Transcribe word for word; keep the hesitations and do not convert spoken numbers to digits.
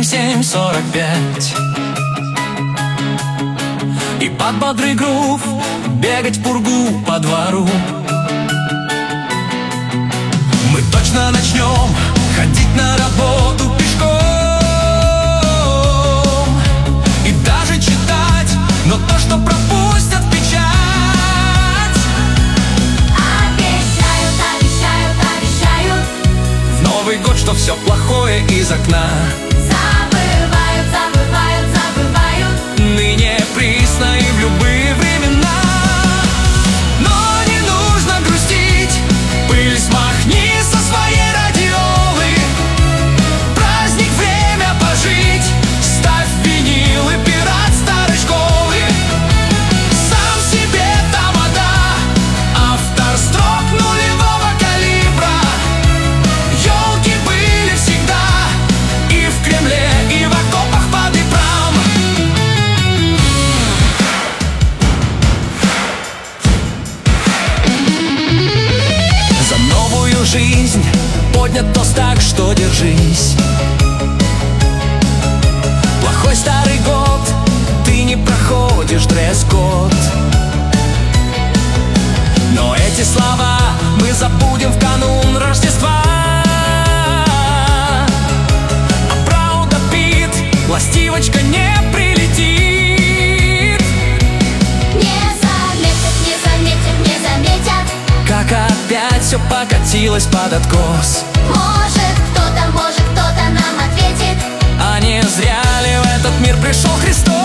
семь сорок пять. И под бодрый грув бегать в пургу по двору. Мы точно начнем ходить на работу пешком и даже читать, но то, что пропустят в печать. Обещают, обещают, обещают В Новый год, что все плохое из окна забывают, забывают, забывают. ныне присно и в любые времена. Но не нужно грустить, пыль смахни со своей радиолы. Праздник, время пожить, ставь винил и пират старой школы. Сам себе тамада, автор строк нулевого калибра. Ёлки были всегда и в Кремле, и в окопах под Днепром. За новую жизнь поднят тост, так что держись. Плохой старый год, ты не проходишь дресс-код. Но эти слова мы забудем в канун Рождества. А правда, Пит, ластивочка не прилетит. Не заметят, не заметят, не заметят. Как опять все покатилось под откос. Может кто-то, может кто-то нам ответит. А не зря ли в этот мир пришел Христос?